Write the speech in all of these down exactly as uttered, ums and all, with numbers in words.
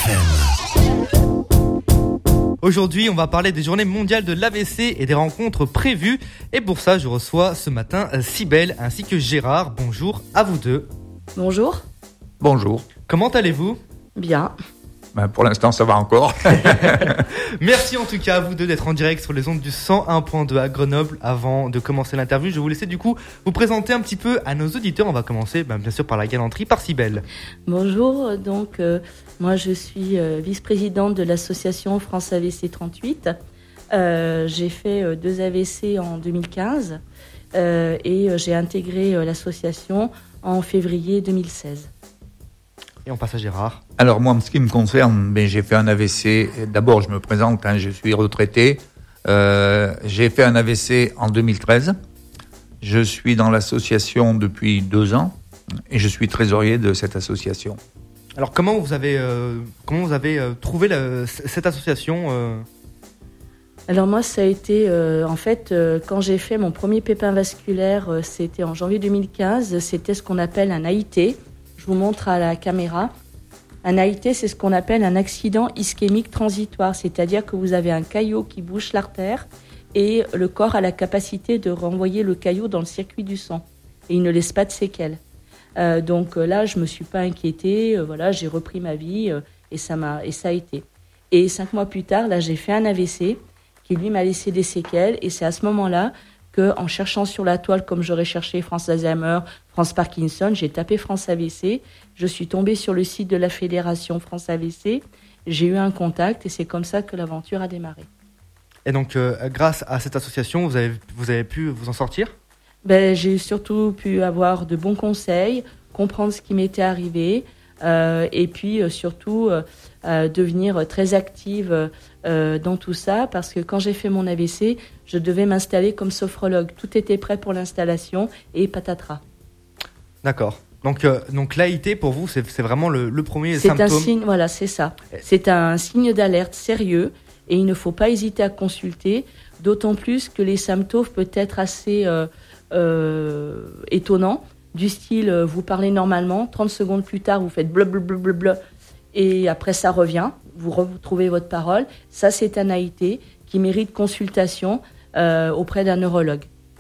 F M. Aujourd'hui, on va parler des journées mondiales de l'A V C et des rencontres prévues. Et pour ça, je reçois ce matin Cybèle ainsi que Gérard. Bonjour à vous deux. Bonjour. Bonjour. Comment allez-vous ? Bien. Ben pour l'instant, ça va encore. Merci en tout cas à vous deux d'être en direct sur les ondes du cent un point deux à Grenoble. Avant de commencer l'interview, je vais vous laisser du coup vous présenter un petit peu à nos auditeurs. On va commencer ben, bien sûr par la galanterie, par Cybèle. Bonjour, donc euh, moi je suis euh, vice-présidente de l'association France A V C trente-huit. Euh, j'ai fait euh, deux A V C en deux mille quinze euh, et euh, j'ai intégré euh, l'association en février deux mille seize. Et on passe à Gérard. Alors moi, en ce qui me concerne, ben, j'ai fait un A V C. D'abord, je me présente, hein, je suis retraité. Euh, j'ai fait un A V C en deux mille treize. Je suis dans l'association depuis deux ans et je suis trésorier de cette association. Alors comment vous avez, euh, comment vous avez euh, trouvé la, cette association euh... Alors moi, ça a été, euh, en fait, euh, quand j'ai fait mon premier pépin vasculaire, euh, c'était en janvier deux mille quinze, c'était ce qu'on appelle un A I T. Je vous montre à la caméra. Un A I T, c'est ce qu'on appelle un accident ischémique transitoire, c'est-à-dire que vous avez un caillot qui bouche l'artère et le corps a la capacité de renvoyer le caillot dans le circuit du sang et il ne laisse pas de séquelles. Euh, donc là, je me suis pas inquiétée, euh, voilà, j'ai repris ma vie euh, et ça m'a et ça a été. Et cinq mois plus tard, là, j'ai fait un A V C qui lui m'a laissé des séquelles et c'est à ce moment-là que, en cherchant sur la toile, comme j'aurais cherché France Alzheimer, France Parkinson, j'ai tapé France A V C. Je suis tombée sur le site de la fédération France A V C. J'ai eu un contact et c'est comme ça que l'aventure a démarré. Et donc, euh, grâce à cette association, vous avez, vous avez pu vous en sortir ? Ben, j'ai surtout pu avoir de bons conseils, comprendre ce qui m'était arrivé euh, et puis euh, surtout euh, euh, devenir très active euh, dans tout ça parce que quand j'ai fait mon A V C, je devais m'installer comme sophrologue. Tout était prêt pour l'installation et patatras. D'accord. Donc, euh, donc l'A I T, pour vous, c'est, c'est vraiment le, le premier c'est symptôme. C'est un signe, voilà, c'est ça. C'est un signe d'alerte sérieux et il ne faut pas hésiter à consulter, d'autant plus que les symptômes peuvent être assez euh, euh, étonnants, du style, euh, vous parlez normalement, trente secondes plus tard, vous faites blablabla, et après ça revient, vous retrouvez votre parole. Ça, c'est un A I T qui mérite consultation euh, auprès d'un neurologue.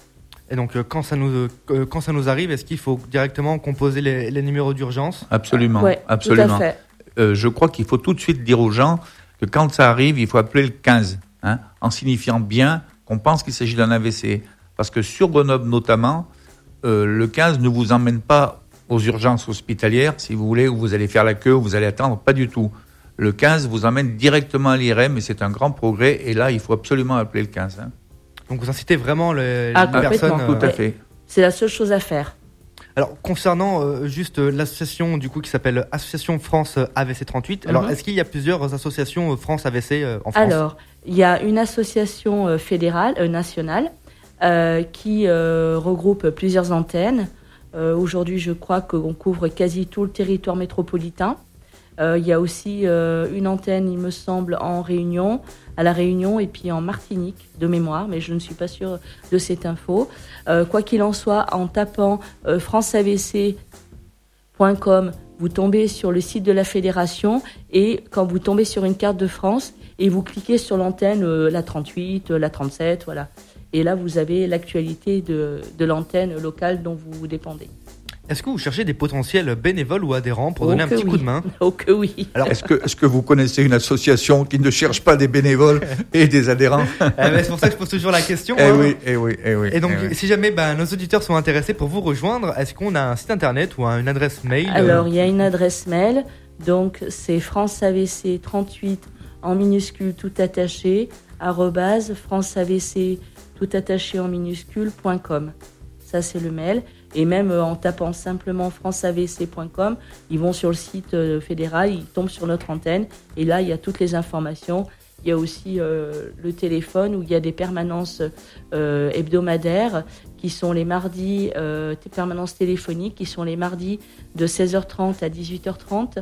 Et donc, euh, quand, ça nous, euh, quand ça nous arrive, est-ce qu'il faut directement composer les, les numéros d'urgence ? Absolument, ouais, absolument. Tout à fait. Euh, je crois qu'il faut tout de suite dire aux gens que quand ça arrive, il faut appeler le quinze, hein, en signifiant bien qu'on pense qu'il s'agit d'un A V C. Parce que sur Grenoble notamment, euh, le quinze ne vous emmène pas aux urgences hospitalières, si vous voulez, où vous allez faire la queue, où vous allez attendre, pas du tout. Le quinze vous emmène directement à l'I R M et c'est un grand progrès. Et là, il faut absolument appeler le quinze. Hein. Donc vous incitez vraiment les, ah, les personnes. Tout à fait. C'est la seule chose à faire. Alors concernant euh, juste euh, l'association du coup qui s'appelle Association France A V C trente-huit. Mm-hmm. Alors est-ce qu'il y a plusieurs associations euh, France A V C euh, en France ? Alors il y a une association euh, fédérale euh, nationale euh, qui euh, regroupe plusieurs antennes. Euh, aujourd'hui, je crois qu'on couvre quasi tout le territoire métropolitain. Euh, il y a aussi euh, une antenne, il me semble, en Réunion, à La Réunion et puis en Martinique, de mémoire, mais je ne suis pas sûre de cette info. Euh, quoi qu'il en soit, en tapant euh, france a v c point com, vous tombez sur le site de la fédération et quand vous tombez sur une carte de France et vous cliquez sur l'antenne, euh, la trente-huit, euh, la trente-sept, voilà. Et là, vous avez l'actualité de, de l'antenne locale dont vous dépendez. Est-ce que vous cherchez des potentiels bénévoles ou adhérents pour oh donner un petit oui. coup de main ? Oh que oui. Alors, est-ce que, est-ce que vous connaissez une association qui ne cherche pas des bénévoles et des adhérents ? eh ben, C'est pour ça que je pose toujours la question. Eh hein. oui, eh oui, eh oui. Et donc, eh oui. si jamais ben, nos auditeurs sont intéressés pour vous rejoindre, est-ce qu'on a un site internet ou une adresse mail ? Alors, il y a une adresse mail. Donc, c'est France A V C trente-huit en minuscule tout attaché, arrobase France A V C tout attaché en minuscule point com. Ça, c'est le mail. Et même euh, en tapant simplement france a v c point com, ils vont sur le site euh, fédéral, ils tombent sur notre antenne. Et là, il y a toutes les informations. Il y a aussi euh, le téléphone où il y a des permanences euh, hebdomadaires qui sont les mardis, euh, des permanences téléphoniques qui sont les mardis de seize heures trente à dix-huit heures trente.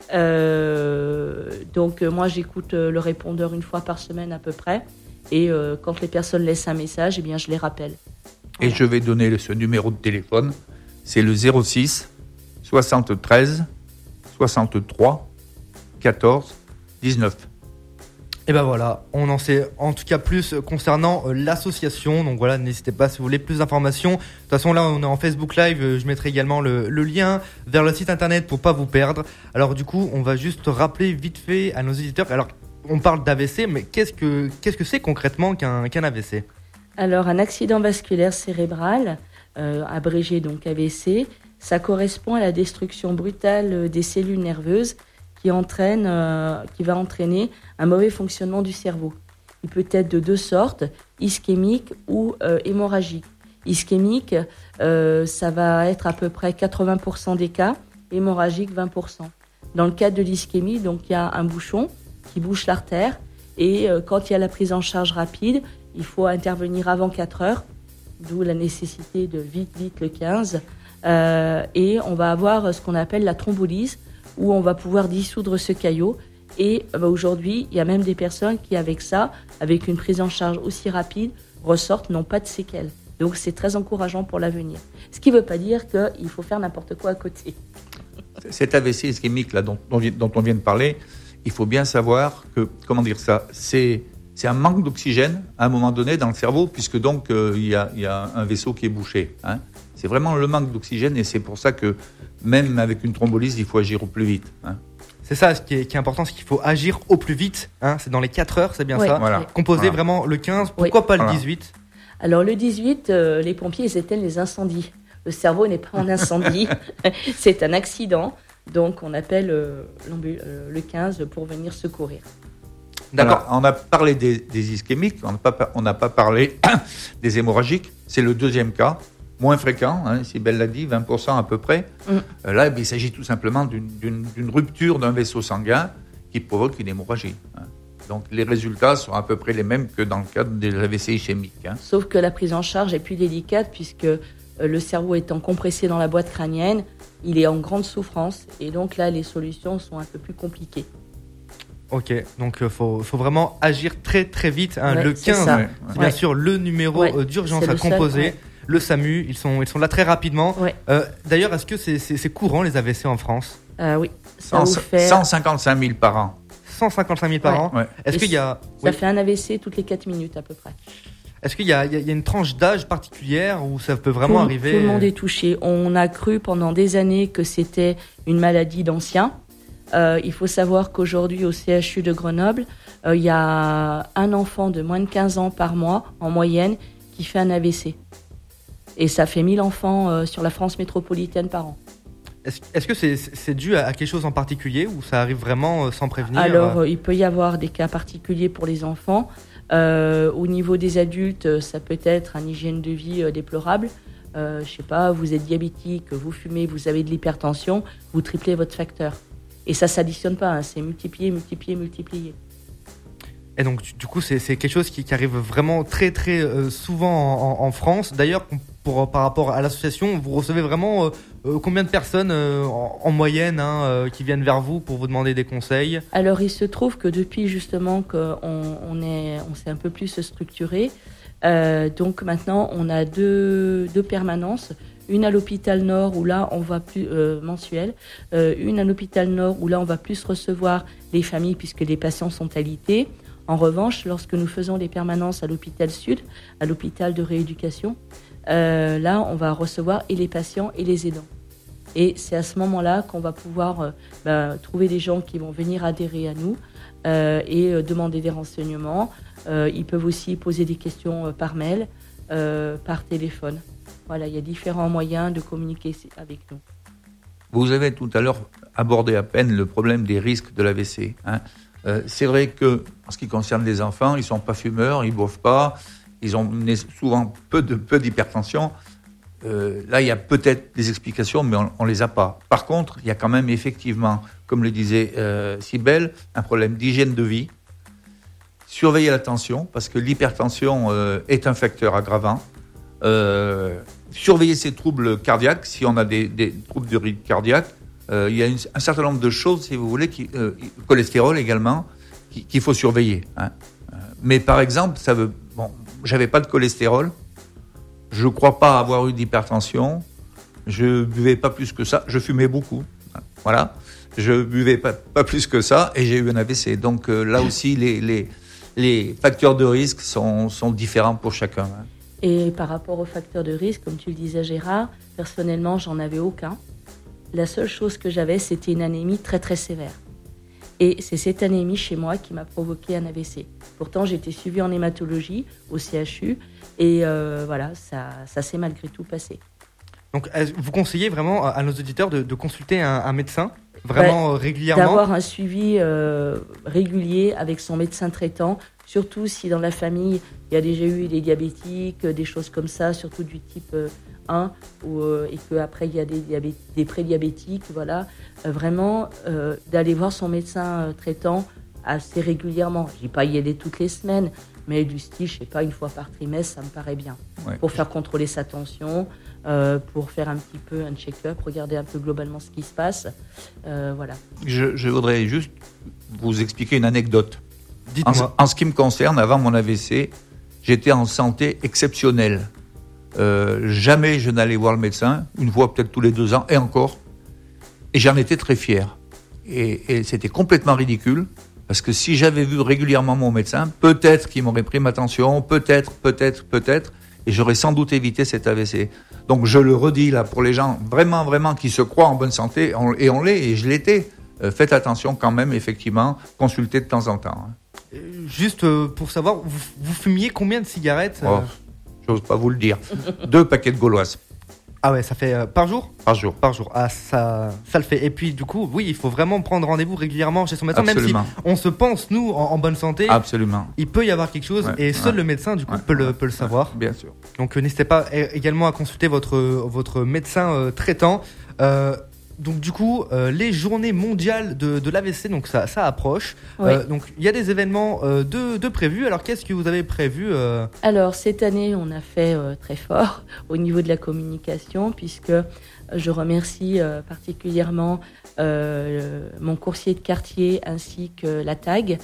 Euh, donc, euh, moi, j'écoute euh, le répondeur une fois par semaine à peu près. Et euh, quand les personnes laissent un message, eh bien, je les rappelle. Et je vais donner ce numéro de téléphone. C'est le zéro six soixante-treize soixante-trois quatorze dix-neuf. Et ben voilà, on en sait en tout cas plus concernant euh, l'association. Donc voilà, n'hésitez pas si vous voulez plus d'informations. De toute façon, là, on est en Facebook Live. Euh, je mettrai également le, le lien vers le site internet pour pas vous perdre. Alors du coup, on va juste rappeler vite fait à nos auditeurs. Alors, on parle d'A V C, mais qu'est-ce que qu'est-ce que c'est concrètement qu'un qu'un A V C ? Alors, un accident vasculaire cérébral, euh, abrégé donc A V C, ça correspond à la destruction brutale des cellules nerveuses qui entraîne, euh, qui va entraîner un mauvais fonctionnement du cerveau. Il peut être de deux sortes, ischémique ou euh, hémorragique. Ischémique, euh, ça va être à peu près quatre-vingts pour cent des cas, hémorragique vingt pour cent. Dans le cadre de l'ischémie, donc il y a un bouchon qui bouche l'artère et euh, quand il y a la prise en charge rapide, il faut intervenir avant quatre heures, d'où la nécessité de vite, vite le quinze. Euh, et on va avoir ce qu'on appelle la thrombolyse, où on va pouvoir dissoudre ce caillot. Et bah, aujourd'hui, il y a même des personnes qui, avec ça, avec une prise en charge aussi rapide, ressortent, n'ont pas de séquelles. Donc c'est très encourageant pour l'avenir. Ce qui ne veut pas dire qu'il faut faire n'importe quoi à côté. Cet A V C ischémique là, dont, dont, dont on vient de parler, il faut bien savoir que, comment dire ça, c'est, c'est un manque d'oxygène à un moment donné dans le cerveau, puisque donc il euh, y, a, y a un vaisseau qui est bouché. Hein. C'est vraiment le manque d'oxygène et c'est pour ça que même avec une thrombolyse, il faut agir au plus vite. Hein. C'est ça, ce qui est, qui est important, c'est qu'il faut agir au plus vite. Hein. C'est dans les quatre heures, c'est bien oui, ça. Voilà. Composer voilà. vraiment le quinze, pourquoi oui. pas voilà. le dix-huit ? Alors le dix-huit, euh, les pompiers, ils éteignent les incendies. Le cerveau n'est pas en incendie, c'est un accident. Donc on appelle euh, euh, le quinze pour venir secourir. D'accord. Alors, on a parlé des, des ischémiques, on n'a pas, on n'a pas parlé des hémorragiques. C'est le deuxième cas. Moins fréquent, hein, Sybelle l'a dit, vingt pour cent à peu près. Mm. Euh, là, il s'agit tout simplement d'une, d'une, d'une rupture d'un vaisseau sanguin qui provoque une hémorragie. Hein. Donc, les résultats sont à peu près les mêmes que dans le cadre des A V C ischémiques. Hein. Sauf que la prise en charge est plus délicate puisque euh, le cerveau étant compressé dans la boîte crânienne, il est en grande souffrance. Et donc là, les solutions sont un peu plus compliquées. Ok, donc il euh, faut, faut vraiment agir très très vite. Hein. Ouais, le c'est quinze, ça. ouais, c'est bien ouais. sûr le numéro ouais, euh, d'urgence à composer. Seul, ouais. Le SAMU, ils sont, ils sont là très rapidement. Ouais. Euh, d'ailleurs, est-ce que c'est, c'est, c'est courant les A V C en France ? euh, Oui. Ça cent, fait... cent cinquante-cinq mille par an. cent cinquante-cinq mille par ouais. an ouais. Est-ce Et qu'il y a... Ça oui. fait un A V C toutes les quatre minutes à peu près. Est-ce qu'il y a, il y a une tranche d'âge particulière où ça peut vraiment tout, arriver ? Tout le monde est touché. On a cru pendant des années que c'était une maladie d'anciens. Euh, il faut savoir qu'aujourd'hui, au C H U de Grenoble, euh, il y a un enfant de moins de quinze ans par mois, en moyenne, qui fait un A V C. Et ça fait mille enfants euh, sur la France métropolitaine par an. Est-ce, est-ce que c'est, c'est dû à quelque chose en particulier ou ça arrive vraiment euh, sans prévenir ? Alors, euh, il peut y avoir des cas particuliers pour les enfants. Euh, au niveau des adultes, ça peut être une hygiène de vie euh, déplorable. Euh, je sais pas, vous êtes diabétique, vous fumez, vous avez de l'hypertension, vous triplez votre facteur. Et ça ne s'additionne pas, hein, c'est multiplié, multiplié, multiplié. Et donc, du coup, c'est, c'est quelque chose qui, qui arrive vraiment très, très euh, souvent en, en France. D'ailleurs, pour, par rapport à l'association, vous recevez vraiment euh, euh, combien de personnes euh, en, en moyenne hein, euh, qui viennent vers vous pour vous demander des conseils ? Alors, il se trouve que depuis justement qu'on on est, on s'est un peu plus structuré, euh, donc maintenant, on a deux, deux permanences. Une à l'hôpital Nord où là on va plus euh, mensuel, euh, une à l'hôpital Nord où là on va plus recevoir les familles puisque les patients sont alités. En revanche, lorsque nous faisons les permanences à l'hôpital Sud, à l'hôpital de rééducation, euh, là on va recevoir et les patients et les aidants. Et c'est à ce moment-là qu'on va pouvoir euh, bah, trouver des gens qui vont venir adhérer à nous euh, et euh, demander des renseignements. Euh, ils peuvent aussi poser des questions euh, par mail, euh, par téléphone. Voilà, il y a différents moyens de communiquer avec nous. Vous avez tout à l'heure abordé à peine le problème des risques de l'A V C. Hein. Euh, c'est vrai que, en ce qui concerne les enfants, ils ne sont pas fumeurs, ils ne boivent pas, ils ont souvent peu, de, peu d'hypertension. Euh, là, il y a peut-être des explications, mais on ne les a pas. Par contre, il y a quand même effectivement, comme le disait euh, Sybelle, un problème d'hygiène de vie. Surveiller la tension, parce que l'hypertension euh, est un facteur aggravant. Euh, surveiller ces troubles cardiaques, si on a des, des troubles de rythme cardiaque, euh, il y a une, un certain nombre de choses, si vous voulez, qui, euh, le cholestérol également, qui, qu'il faut surveiller. Hein. Euh, mais par exemple, ça veut, bon, j'avais pas de cholestérol, je crois pas avoir eu d'hypertension, je buvais pas plus que ça, je fumais beaucoup, voilà. je buvais pas, pas plus que ça et j'ai eu un A V C. Donc euh, là aussi, les, les, les facteurs de risque sont, sont différents pour chacun. Hein. Et par rapport aux facteurs de risque, comme tu le disais Gérard, personnellement, j'en avais aucun. La seule chose que j'avais, c'était une anémie très très sévère. Et c'est cette anémie chez moi qui m'a provoqué un A V C. Pourtant, j'ai été suivie en hématologie au C H U et euh, voilà, ça, ça s'est malgré tout passé. Donc, vous conseillez vraiment à nos auditeurs de, de consulter un, un médecin vraiment bah, régulièrement ? D'avoir un suivi euh, régulier avec son médecin traitant, surtout si dans la famille, il y a déjà eu des diabétiques, des choses comme ça, surtout du type euh, un, ou, euh, et qu'après il y a des, diabé- des prédiabétiques, voilà. Euh, vraiment, euh, d'aller voir son médecin euh, traitant assez régulièrement. Je ne dis pas y aller toutes les semaines, mais du style, je ne sais pas, une fois par trimestre, ça me paraît bien. Ouais. Pour faire contrôler sa tension, euh, pour faire un petit peu un check-up, regarder un peu globalement ce qui se passe. Euh, voilà. Je, je voudrais juste vous expliquer une anecdote. Dites-moi. En, en ce qui me concerne, avant mon A V C, j'étais en santé exceptionnelle. Euh, jamais je n'allais voir le médecin, une fois peut-être tous les deux ans, et encore. Et j'en étais très fier. Et, et c'était complètement ridicule, parce que si j'avais vu régulièrement mon médecin, peut-être qu'il m'aurait pris ma tension, peut-être, peut-être, peut-être, et j'aurais sans doute évité cet A V C. Donc je le redis là, pour les gens vraiment, vraiment qui se croient en bonne santé, on, et on l'est, et je l'étais, euh, faites attention quand même, effectivement, consultez de temps en temps. Hein. Juste euh, pour savoir, vous, vous fumiez combien de cigarettes euh... oh, j'ose pas vous le dire. Deux paquets de gauloises. Ah ouais, ça fait euh, par jour ? Par jour. Par jour. Ah, ça, ça le fait. Et puis, du coup, oui, il faut vraiment prendre rendez-vous régulièrement chez son médecin, Absolument. même si on se pense, nous, en, en bonne santé. Absolument. Il peut y avoir quelque chose, ouais, et seul ouais. le médecin, du coup, ouais, peut, le, ouais, peut le savoir. Ouais, bien sûr. Donc, euh, n'hésitez pas également à consulter votre, votre médecin euh, traitant. Euh, donc, du coup, euh, les journées mondiales de, de l'A V C, donc ça, ça approche. Oui. Euh, donc, il y a des événements euh, de, de prévus. Alors, qu'est-ce que vous avez prévu euh... Alors, cette année, on a fait euh, très fort au niveau de la communication, puisque je remercie euh, particulièrement euh, mon coursier de quartier ainsi que la T A G,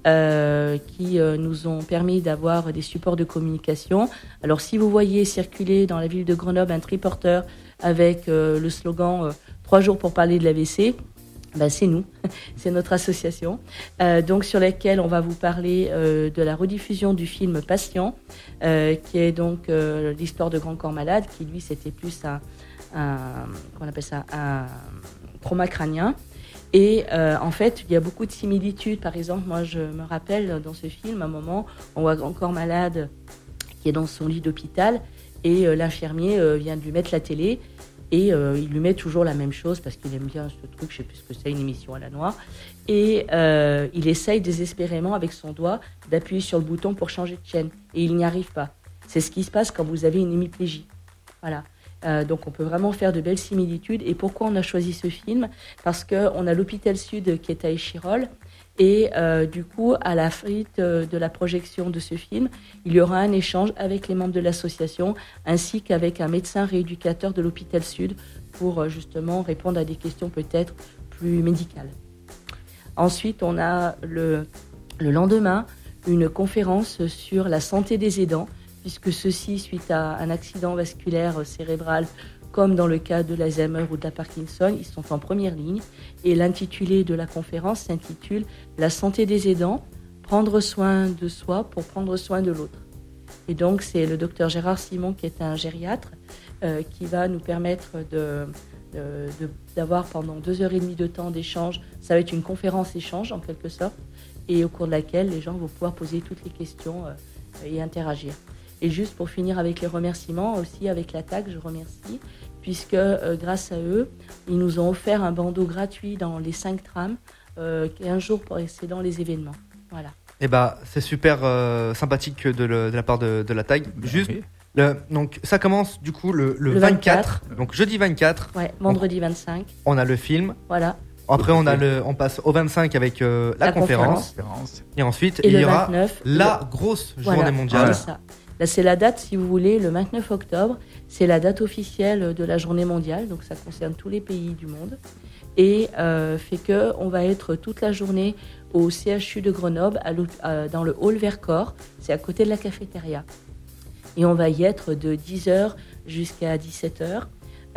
euh, qui euh, nous ont permis d'avoir des supports de communication. Alors, si vous voyez circuler dans la ville de Grenoble un triporteur avec euh, le slogan euh, « Trois jours pour parler de l'A V C », ben, c'est nous, c'est notre association, euh, donc sur laquelle on va vous parler euh, de la rediffusion du film Patient, euh, qui est donc euh, l'histoire de Grand Corps Malade, qui lui c'était plus un, un comment on appelle ça, un trauma crânien. Et euh, en fait, il y a beaucoup de similitudes. Par exemple, moi je me rappelle dans ce film, à un moment, on voit Grand Corps Malade qui est dans son lit d'hôpital et euh, l'infirmier euh, vient de lui mettre la télé. Et euh, il lui met toujours la même chose parce qu'il aime bien ce truc, je sais plus ce que c'est, une émission à la noire. Et euh, il essaye désespérément avec son doigt d'appuyer sur le bouton pour changer de chaîne. Et il n'y arrive pas. C'est ce qui se passe quand vous avez une hémiplégie. Voilà. Euh, donc on peut vraiment faire de belles similitudes. Et pourquoi on a choisi ce film ? Parce qu'on a l'hôpital Sud qui est à Échirolles. Et euh, du coup, à la suite de la projection de ce film, il y aura un échange avec les membres de l'association ainsi qu'avec un médecin rééducateur de l'hôpital Sud pour justement répondre à des questions peut-être plus médicales. Ensuite, on a le, le lendemain une conférence sur la santé des aidants, puisque ceux-ci, suite à un accident vasculaire cérébral, comme dans le cas de l'Alzheimer ou de la Parkinson, ils sont en première ligne. Et l'intitulé de la conférence s'intitule « La santé des aidants, prendre soin de soi pour prendre soin de l'autre ». Et donc, c'est le docteur Gérard Simon, qui est un gériatre, euh, qui va nous permettre de, de, de, d'avoir pendant deux heures et demie de temps d'échange. Ça va être une conférence-échange, en quelque sorte, et au cours de laquelle les gens vont pouvoir poser toutes les questions euh, et interagir. Et juste pour finir avec les remerciements, aussi avec la T A G, je remercie, puisque euh, grâce à eux, ils nous ont offert un bandeau gratuit dans les cinq trams, euh, quinze jours précédant les événements. Voilà. Eh ben, c'est super euh, sympathique de, le, de la part de, de la T A G. Juste, oui. le, donc ça commence du coup le, le, le vingt-quatre, vingt-quatre. Donc jeudi vingt-quatre. Ouais, vendredi vingt-cinq. On a le film. Voilà. Après, on, a le, on passe au vingt-cinq avec euh, la, la conférence. conférence. Et ensuite, et il y aura vingt-neuf, la le... grosse voilà, journée mondiale. C'est ça. Là, c'est la date, si vous voulez, le vingt-neuf octobre. C'est la date officielle de la journée mondiale. Donc, ça concerne tous les pays du monde. Et euh, fait qu'on va être toute la journée au C H U de Grenoble, à à, dans le hall Vercors. C'est à côté de la cafétéria. Et on va y être de dix heures jusqu'à dix-sept heures.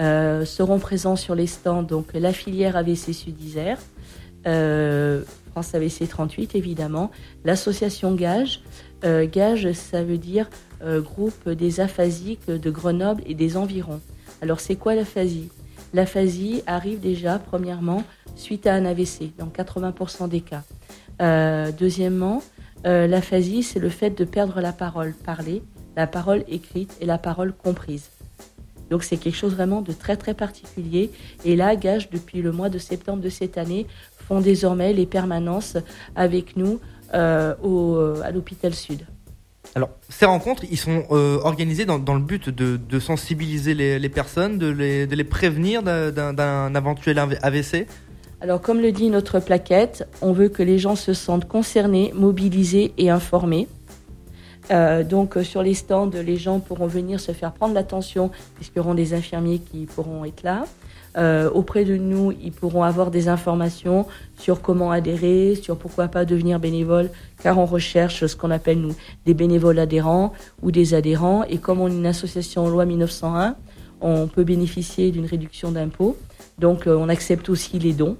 euh, seront présents sur les stands donc la filière A V C Sud-Isère, euh, France A V C trente-huit évidemment, l'association Gage. Euh, Gage, ça veut dire euh, groupe des aphasiques de Grenoble et des environs. Alors c'est quoi l'aphasie ? L'aphasie arrive déjà premièrement suite à un A V C dans quatre-vingts pour cent des cas. Euh, deuxièmement, euh, l'aphasie c'est le fait de perdre la parole parlée, la parole écrite et la parole comprise. Donc c'est quelque chose vraiment de très très particulier. Et là, Gage, depuis le mois de septembre de cette année, font désormais les permanences avec nous euh, au, à l'hôpital Sud. Alors, ces rencontres, ils sont euh, organisées dans, dans le but de, de sensibiliser les, les personnes, de les, de les prévenir d'un, d'un éventuel A V C. Alors, comme le dit notre plaquette, on veut que les gens se sentent concernés, mobilisés et informés. Euh, donc euh, sur les stands, les gens pourront venir se faire prendre l'attention puisqu'il y aura des infirmiers qui pourront être là. Euh, auprès de nous, ils pourront avoir des informations sur comment adhérer, sur pourquoi pas devenir bénévole, car on recherche ce qu'on appelle nous des bénévoles adhérents ou des adhérents. Et comme on est une association loi mille neuf cent un, on peut bénéficier d'une réduction d'impôt. Donc euh, on accepte aussi les dons.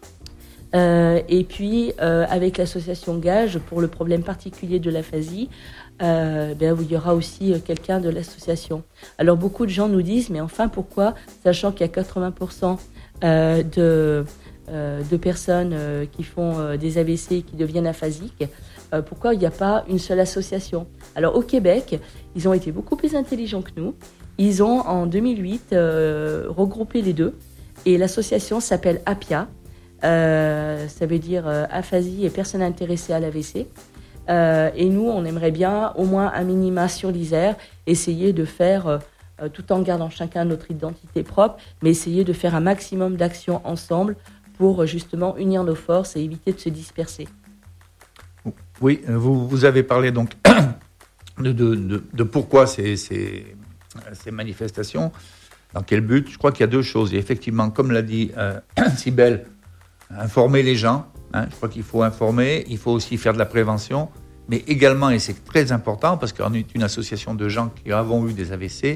Euh, et puis euh, avec l'association Gage, pour le problème particulier de l'aphasie, Euh, ben, il y aura aussi quelqu'un de l'association. Alors beaucoup de gens nous disent, mais enfin pourquoi, sachant qu'il y a quatre-vingts pour cent euh, de, euh, de personnes euh, qui font euh, des A V C et qui deviennent aphasiques, euh, pourquoi il n'y a pas une seule association ? Alors au Québec, ils ont été beaucoup plus intelligents que nous. Ils ont en deux mille huit euh, regroupé les deux et l'association s'appelle APIA, euh, ça veut dire euh, aphasie et personnes intéressées à l'A V C. Euh, et nous, on aimerait bien, au moins un minima sur l'Isère, essayer de faire, euh, tout en gardant chacun notre identité propre, mais essayer de faire un maximum d'actions ensemble pour justement unir nos forces et éviter de se disperser. Oui, vous, vous avez parlé donc de, de, de, de pourquoi ces, ces, ces manifestations, dans quel but. Je crois qu'il y a deux choses. Et effectivement, comme l'a dit euh, Cybèle, informer les gens. Hein, je crois qu'il faut informer, il faut aussi faire de la prévention, mais également, et c'est très important, parce qu'on est une association de gens qui avons eu des A V C,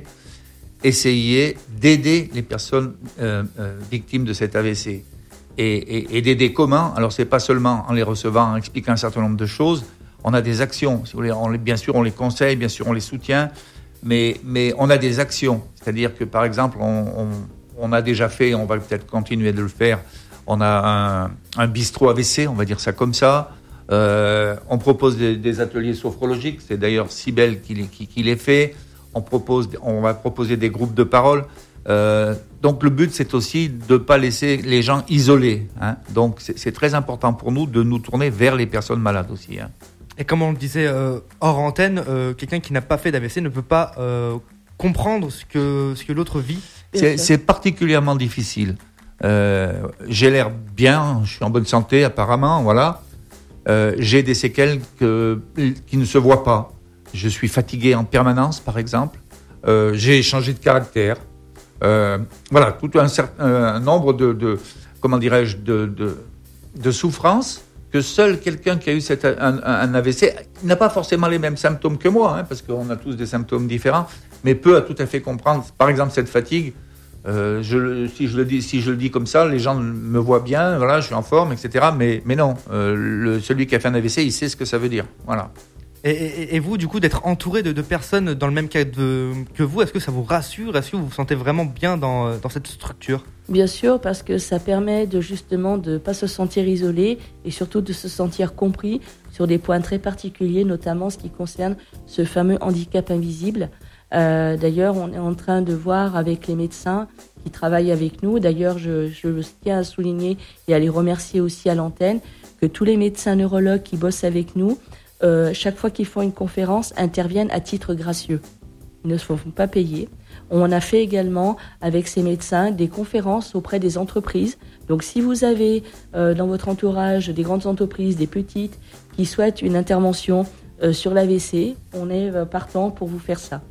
essayer d'aider les personnes euh, euh, victimes de cet A V C. Et, et, et d'aider comment ? Alors, c'est pas seulement en les recevant, en expliquant un certain nombre de choses. On a des actions, si vous voulez, on les, bien sûr, on les conseille, bien sûr, on les soutient, mais, mais on a des actions. C'est-à-dire que, par exemple, on, on, on a déjà fait, on va peut-être continuer de le faire, on a un, un bistrot A V C, on va dire ça comme ça. Euh, on propose des, des ateliers sophrologiques. C'est d'ailleurs Cybèle qui, qui, qui les fait. On propose, on va proposer des groupes de parole. Euh, donc le but, c'est aussi de ne pas laisser les gens isolés. Hein. Donc c'est, c'est très important pour nous de nous tourner vers les personnes malades aussi. Hein. Et comme on le disait euh, hors antenne, euh, quelqu'un qui n'a pas fait d'A V C ne peut pas euh, comprendre ce que, ce que l'autre vit. C'est, c'est particulièrement difficile. Euh, j'ai l'air bien, je suis en bonne santé apparemment, voilà. Euh, j'ai des séquelles que, qui ne se voient pas. Je suis fatigué en permanence, par exemple. Euh, j'ai changé de caractère. Euh, voilà, tout un certain un nombre de, de comment dirais-je, de, de, de souffrances que seul quelqu'un qui a eu cette, un, un A V C n'a pas forcément les mêmes symptômes que moi, hein, parce qu'on a tous des symptômes différents, mais peut à tout à fait comprendre. Par exemple, cette fatigue. Euh, je, si, je le dis, si je le dis comme ça, les gens me voient bien, voilà, je suis en forme, et cetera. Mais, mais non, euh, le, celui qui a fait un A V C, il sait ce que ça veut dire. Voilà. Et, et, et vous, du coup, d'être entouré de, de personnes dans le même cas de, que vous, est-ce que ça vous rassure ? Est-ce que vous vous sentez vraiment bien dans, dans cette structure ? Bien sûr, parce que ça permet de justement de ne pas se sentir isolé et surtout de se sentir compris sur des points très particuliers, notamment ce qui concerne ce fameux handicap invisible. Euh, d'ailleurs, on est en train de voir avec les médecins qui travaillent avec nous. D'ailleurs, je, je tiens à souligner et à les remercier aussi à l'antenne que tous les médecins neurologues qui bossent avec nous, euh, chaque fois qu'ils font une conférence, interviennent à titre gracieux. Ils ne se font pas payer. On a fait également avec ces médecins des conférences auprès des entreprises. Donc, si vous avez euh, dans votre entourage des grandes entreprises, des petites, qui souhaitent une intervention euh, sur l'A V C, on est euh, partant pour vous faire ça.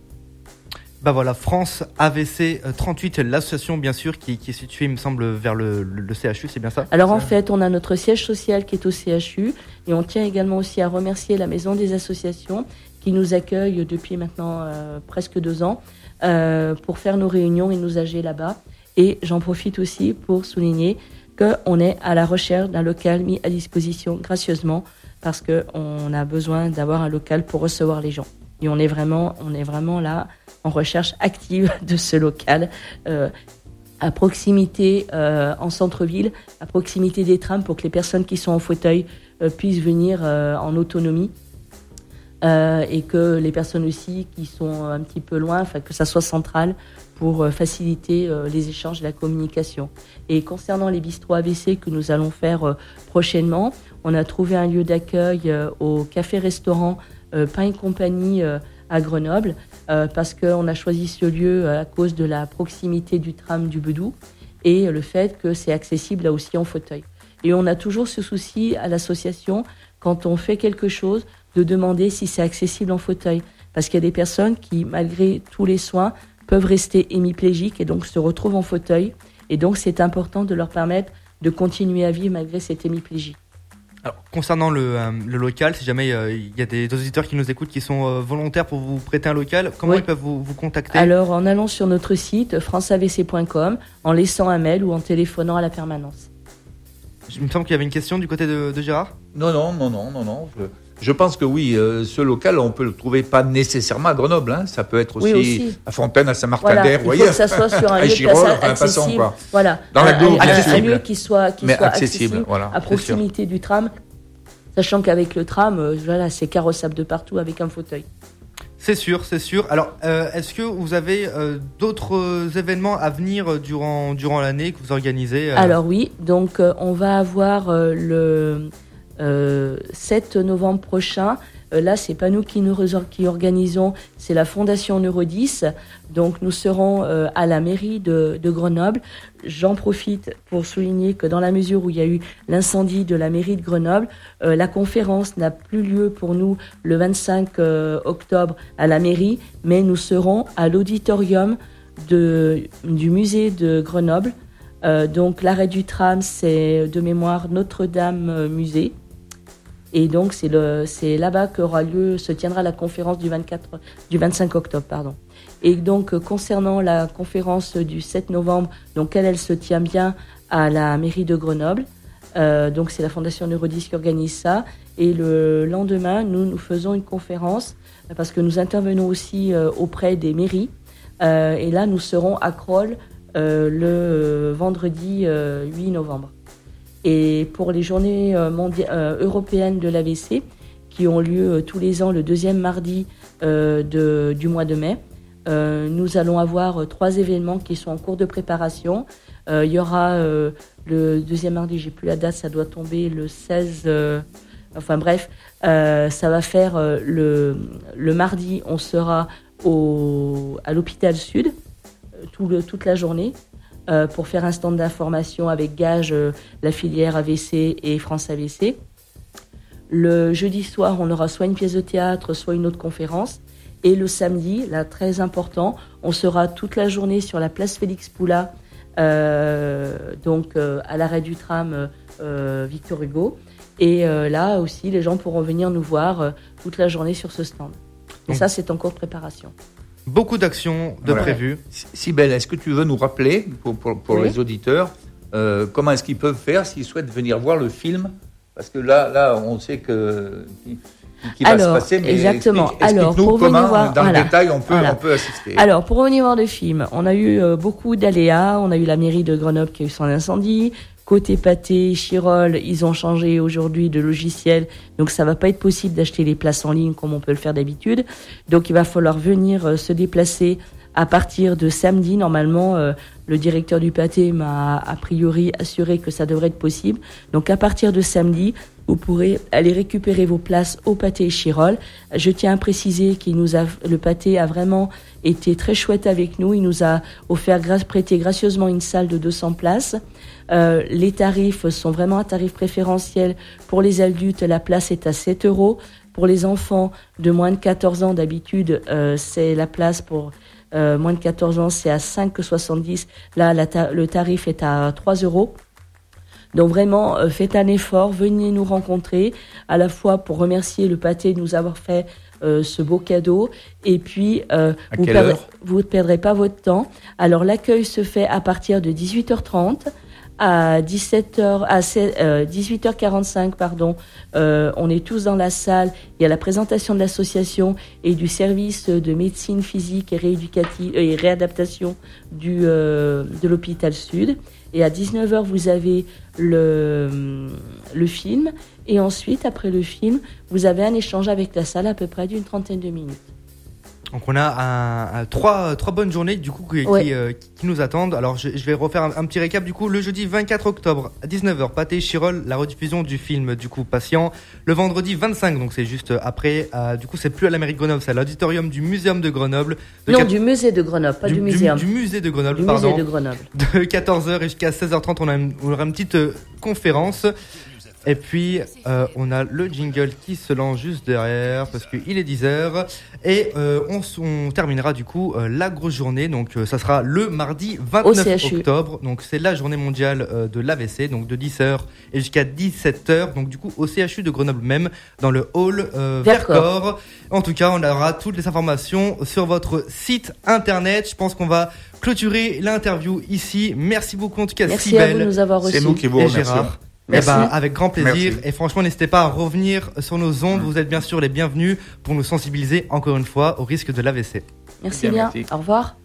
Bah voilà, France A V C trente-huit, l'association bien sûr qui, qui est située, il me semble, vers le, le, le C H U, c'est bien ça ? Alors en fait, on a notre siège social qui est au C H U et on tient également aussi à remercier la Maison des Associations qui nous accueille depuis maintenant euh, presque deux ans euh, pour faire nos réunions et nos A G là-bas. Et j'en profite aussi pour souligner qu'on est à la recherche d'un local mis à disposition gracieusement parce qu'on a besoin d'avoir un local pour recevoir les gens. Et on est vraiment, on est vraiment là en recherche active de ce local euh, à proximité, euh, en centre-ville, à proximité des trams pour que les personnes qui sont en fauteuil euh, puissent venir euh, en autonomie. Euh, et que les personnes aussi qui sont un petit peu loin, enfin que ça soit central pour euh, faciliter euh, les échanges et la communication. Et concernant les bistrots A V C que nous allons faire euh, prochainement, on a trouvé un lieu d'accueil euh, au café-restaurant euh, Pain et Compagnie euh, à Grenoble euh, parce qu'on a choisi ce lieu à cause de la proximité du tram du Bedou et le fait que c'est accessible là aussi en fauteuil. Et on a toujours ce souci à l'association quand on fait quelque chose de demander si c'est accessible en fauteuil. Parce qu'il y a des personnes qui, malgré tous les soins, peuvent rester hémiplégiques et donc se retrouvent en fauteuil. Et donc, c'est important de leur permettre de continuer à vivre malgré cette hémiplégie. Alors, concernant le, euh, le local, si jamais il euh, y a des auditeurs qui nous écoutent qui sont euh, volontaires pour vous prêter un local, comment oui. ils peuvent vous, vous contacter ? Alors, en allant sur notre site france a v c point com, en laissant un mail ou en téléphonant à la permanence. Il me semble qu'il y avait une question du côté de, de Gérard ? Non, non, non, non, non, non. Je... Je pense que oui, euh, ce local, on peut le trouver pas nécessairement à Grenoble. Hein. Ça peut être aussi, oui, aussi. à Fontaine, à Saint-Martin-d'Air, voilà, il faut que ça soit sur un lieu Girolles, enfin, accessible. Façon, quoi. Voilà. Dans la un, un, un lieu qui soit, qui soit accessible, accessible voilà, à proximité du tram, sachant qu'avec le tram, euh, voilà, c'est carrossable de partout avec un fauteuil. C'est sûr, c'est sûr. Alors, euh, est-ce que vous avez euh, d'autres événements à venir durant, durant l'année que vous organisez euh... Alors oui, donc euh, on va avoir euh, le euh, sept novembre prochain. Euh, là, c'est pas nous qui nous qui organisons, c'est la Fondation Neurodis. Donc, nous serons euh, à la mairie de, de Grenoble. J'en profite pour souligner que dans la mesure où il y a eu l'incendie de la mairie de Grenoble, euh, la conférence n'a plus lieu pour nous le vingt-cinq octobre à la mairie, mais nous serons à l'auditorium de, du musée de Grenoble. Euh, donc, l'arrêt du tram, c'est de mémoire Notre-Dame Musée. Et donc, c'est, le, c'est là-bas qu'aura lieu, se tiendra la conférence du, vingt-quatre, du vingt-cinq octobre. Pardon. Et donc, concernant la conférence du sept novembre, donc elle, elle se tient bien à la mairie de Grenoble. Euh, donc, c'est la Fondation Neurodis qui organise ça. Et le lendemain, nous, nous faisons une conférence parce que nous intervenons aussi euh, auprès des mairies. Euh, et là, nous serons à Crolles euh, le euh, vendredi euh, huit novembre. Et pour les journées euh, mondia- euh, européennes de l'A V C, qui ont lieu euh, tous les ans le deuxième mardi euh, de, du mois de mai, euh, nous allons avoir euh, trois événements qui sont en cours de préparation. Euh, il y aura euh, le deuxième mardi, j'ai plus la date, ça doit tomber le seize... Euh, enfin bref, euh, ça va faire euh, le, le mardi, on sera au, à l'hôpital Sud euh, tout le, toute la journée. Euh, pour faire un stand d'information avec Gage, euh, la filière A V C et France A V C. Le jeudi soir, on aura soit une pièce de théâtre, soit une autre conférence. Et le samedi, là, très important, on sera toute la journée sur la place Félix Poula, euh, donc euh, à l'arrêt du tram euh, Victor Hugo. Et euh, là aussi, les gens pourront venir nous voir euh, toute la journée sur ce stand. Et mmh. ça, c'est en cours de préparation. Beaucoup d'actions de voilà. prévues. Cybèle, est-ce que tu veux nous rappeler, pour, pour, pour oui. les auditeurs, euh, comment est-ce qu'ils peuvent faire s'ils souhaitent venir voir le film ? Parce que là, là on sait que... qui va Alors, se passer, mais exactement. explique, explique Alors, nous pour comment, voir, dans voilà. le détail, on peut, voilà. on peut assister. Alors, pour revenir voir le film, on a eu euh, beaucoup d'aléas. On a eu la mairie de Grenoble qui a eu son incendie. Côté Pathé, Girolles, ils ont changé aujourd'hui de logiciel. Donc, ça va pas être possible d'acheter les places en ligne comme on peut le faire d'habitude. Donc, il va falloir venir euh, se déplacer à partir de samedi. Normalement, euh, le directeur du Pathé m'a a priori assuré que ça devrait être possible. Donc, à partir de samedi, vous pourrez aller récupérer vos places au Pathé et Girolles. Je tiens à préciser qu'il nous a, le Pathé a vraiment été très chouette avec nous. Il nous a offert, prêté gracieusement une salle de deux cents places. Euh, les tarifs sont vraiment un tarif préférentiel. Pour les adultes, la place est à sept euros. Pour les enfants de moins de quatorze ans, d'habitude, euh, c'est la place pour euh, moins de quatorze ans, c'est à cinq euros soixante-dix. Là, la ta- le tarif est à trois euros. Donc vraiment, euh, faites un effort, venez nous rencontrer, à la fois pour remercier le Pathé de nous avoir fait euh, ce beau cadeau. Et puis, euh, À vous quelle perdrez, heure vous ne perdrez pas votre temps. Alors, l'accueil se fait à partir de dix-huit heures trente. À dix-sept heures, à dix-huit heures quarante-cinq, pardon, euh, on est tous dans la salle. Il y a la présentation de l'association et du service de médecine physique et rééducative et réadaptation du euh, de l'hôpital Sud. Et à dix-neuf heures, vous avez le le film. Et ensuite, après le film, vous avez un échange avec la salle à peu près d'une trentaine de minutes. Donc on a un, un, trois, trois bonnes journées du coup qui, ouais. qui, euh, qui nous attendent. Alors je, je vais refaire un, un petit récap du coup. Le jeudi vingt-quatre octobre à dix-neuf heures, Pathé Chirol, la rediffusion du film du coup Patient. Le vendredi vingt-cinq, donc c'est juste après, euh, du coup c'est plus à la mairie de Grenoble, c'est à l'auditorium du Muséum de Grenoble. De non, quatre... du musée de Grenoble, pas du, du muséum. Du, du musée de Grenoble, du pardon. musée de Grenoble. De quatorze heures jusqu'à seize heures trente, on, a une, on aura une petite euh, conférence. Et puis, euh, on a le jingle qui se lance juste derrière parce qu'il est dix heures. Et euh, on, on terminera du coup euh, la grosse journée. Donc, euh, ça sera le mardi vingt-neuf octobre. Donc, c'est la journée mondiale euh, de l'A V C. Donc, de dix heures et jusqu'à dix-sept heures. Donc, du coup, au C H U de Grenoble même, dans le hall euh, Vercors. Vercors. En tout cas, on aura toutes les informations sur votre site internet. Je pense qu'on va clôturer l'interview ici. Merci beaucoup en tout cas, Merci Cybèle. à vous de nous avoir reçus. C'est nous qui vous remercions. Eh ben, avec grand plaisir. Merci. Et franchement, n'hésitez pas à revenir sur nos ondes. Vous êtes bien sûr les bienvenus pour nous sensibiliser encore une fois au risque de l'A V C. Merci bien. bien. Au revoir.